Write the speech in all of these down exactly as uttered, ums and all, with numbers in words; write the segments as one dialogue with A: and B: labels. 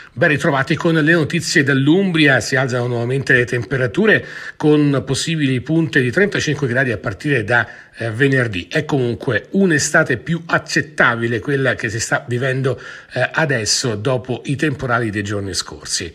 A: Ben ritrovati con le notizie dall'Umbria. Si alzano nuovamente le temperature con possibili punte di trentacinque gradi a partire da eh, venerdì. È comunque un'estate più accettabile quella che si sta vivendo eh, adesso dopo i temporali dei giorni scorsi.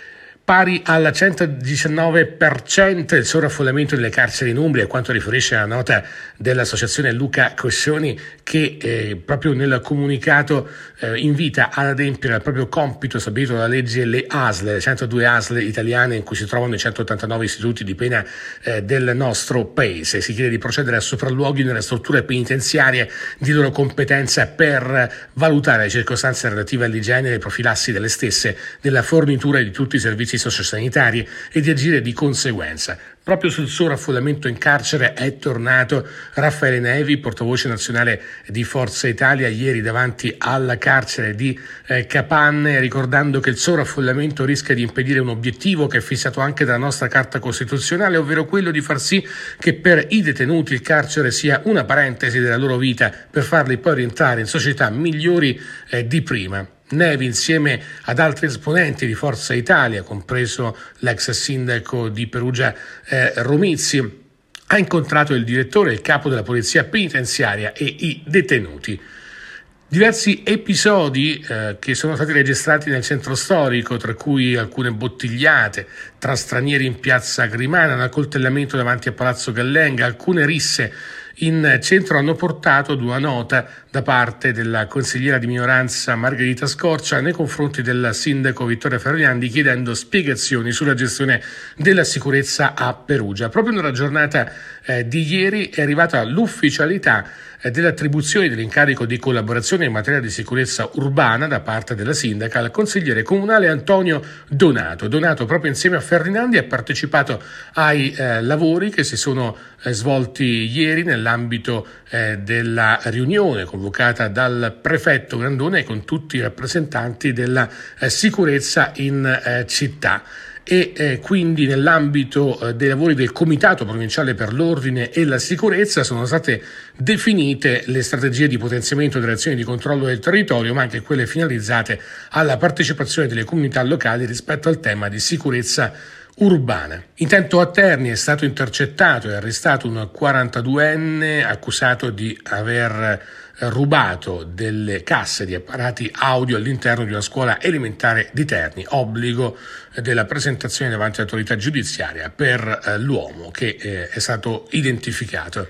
A: Pari al centodiciannove per cento il sovraffollamento delle carceri in Umbria, a quanto riferisce la nota dell'associazione Luca Coscioni, che eh, proprio nel comunicato eh, invita ad adempiere al proprio compito stabilito dalla legge le A S L, le centodue A S L italiane in cui si trovano i centottantanove istituti di pena eh, del nostro paese. Si chiede di procedere a sopralluoghi nelle strutture penitenziarie di loro competenza per valutare le circostanze relative all'igiene e le profilassi delle stesse, della fornitura di tutti i servizi sociosanitari e di agire di conseguenza. Proprio sul sovraffollamento in carcere è tornato Raffaele Nevi, portavoce nazionale di Forza Italia, ieri davanti alla carcere di eh, Capanne, ricordando che il sovraffollamento rischia di impedire un obiettivo che è fissato anche dalla nostra Carta Costituzionale, ovvero quello di far sì che per i detenuti il carcere sia una parentesi della loro vita per farli poi rientrare in società migliori eh, di prima. Nevi, insieme ad altri esponenti di Forza Italia, compreso l'ex sindaco di Perugia eh, Romizzi, ha incontrato il direttore e il capo della polizia penitenziaria e i detenuti. Diversi episodi eh, che sono stati registrati nel centro storico, tra cui alcune bottigliate tra stranieri in piazza Grimana, un accoltellamento davanti a Palazzo Gallenga, alcune risse in centro, hanno portato ad una nota da parte della consigliera di minoranza Margherita Scorcia nei confronti del sindaco Vittorio Ferrariandi, chiedendo spiegazioni sulla gestione della sicurezza a Perugia. Proprio nella giornata eh, di ieri è arrivata l'ufficialità eh, dell'attribuzione dell'incarico di collaborazione in materia di sicurezza urbana da parte della sindaca al consigliere comunale Antonio Donato. Donato, proprio insieme a Ferrinandi, ha partecipato ai eh, lavori che si sono eh, svolti ieri nell'ambito eh, della riunione convocata dal prefetto Grandone con tutti i rappresentanti della eh, sicurezza in eh, città. E eh, quindi nell'ambito eh, dei lavori del Comitato Provinciale per l'Ordine e la Sicurezza sono state definite le strategie di potenziamento delle azioni di controllo del territorio, ma anche quelle finalizzate alla partecipazione delle comunità locali rispetto al tema di sicurezza urbana. Intanto a Terni è stato intercettato e arrestato un quarantaduenne accusato di aver rubato delle casse di apparati audio all'interno di una scuola elementare di Terni, obbligo della presentazione davanti all'autorità giudiziaria per eh, l'uomo che eh, è stato identificato.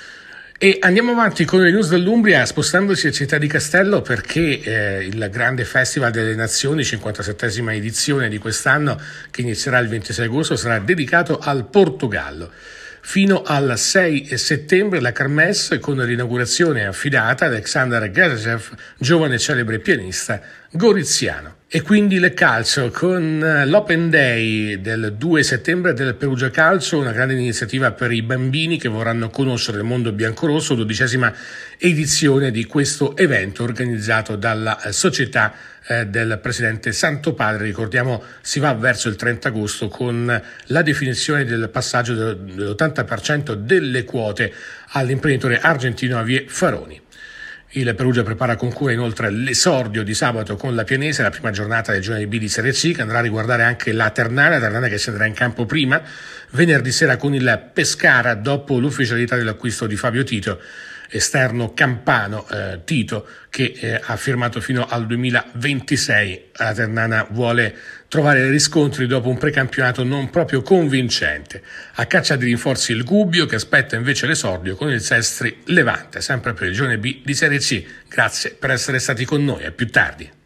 A: E andiamo avanti con le news dell'Umbria, spostandoci a Città di Castello, perché eh, il grande Festival delle Nazioni, cinquantasettesima edizione di quest'anno, che inizierà il ventisei agosto, sarà dedicato al Portogallo. Fino al sei settembre la Kermesse, con l'inaugurazione affidata ad Alexander Gazaev, giovane e celebre pianista goriziano. E quindi il calcio, con l'Open Day del due settembre del Perugia Calcio, una grande iniziativa per i bambini che vorranno conoscere il mondo biancorosso, dodicesima edizione di questo evento organizzato dalla società eh, del presidente Santopadre. Ricordiamo, si va verso il trenta agosto con la definizione del passaggio dell'ottanta per cento delle quote all'imprenditore argentino Javier Faroni. Il Perugia prepara con cura inoltre l'esordio di sabato con la Pianese, la prima giornata del girone B di Serie C, che andrà a riguardare anche la Ternana, la Ternana che scenderà in campo prima, venerdì sera con il Pescara dopo l'ufficialità dell'acquisto di Fabio Tito, esterno campano eh, Tito, che eh, ha firmato fino al duemilaventisei. La Ternana vuole trovare riscontri dopo un precampionato non proprio convincente. A caccia di rinforzi il Gubbio, che aspetta invece l'esordio con il Sestri Levante, sempre per il girone B di Serie C. Grazie per essere stati con noi, a più tardi.